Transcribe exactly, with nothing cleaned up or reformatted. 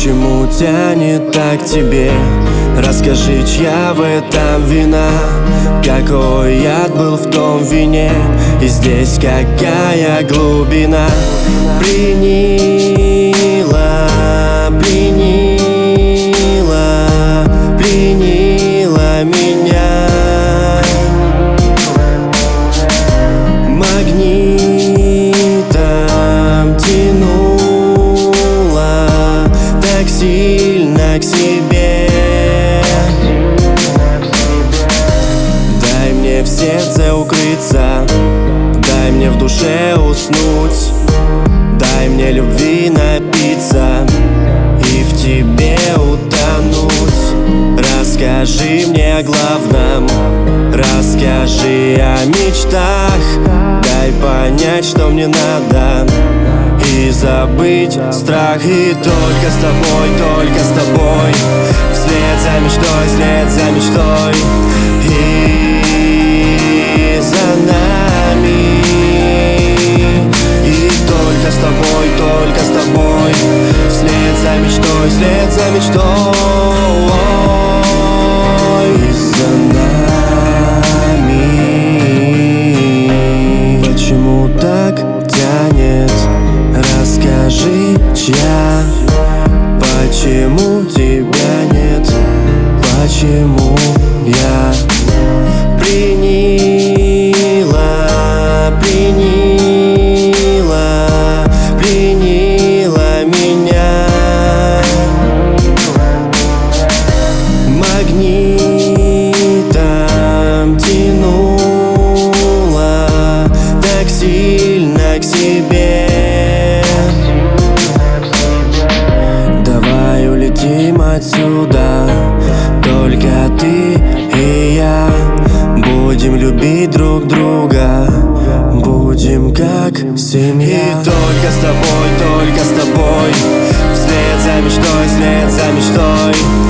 Почему тянет так к тебе? Расскажи, чья в этом вина? Какой яд был в том вине? И здесь какая глубина? Пленила, пленила, пленила меня магнитом, тянула так сильно к себе. Дай мне в сердце укрыться, дай мне в душе уснуть, дай мне любви напиться и в тебе утонуть. Расскажи мне о главном, расскажи о мечтах, дай понять, что мне надо, и забыть страх. И только с тобой, только с тобой, вслед за мечтой, вслед за мечтой, и за нами. И только с тобой, только с тобой, вслед за мечтой, вслед за мечтой, и за нами. Почему так тянет? Расскажи, чья? Почему тебя нет? Почему я? Пленила, пленила, пленила меня магнитом, тянула так сильно к себе. Давай улетим отсюда, только ты и я. Будем любить друг друга, будем как семья. И только с тобой, только с тобой, вслед за мечтой, вслед за мечтой,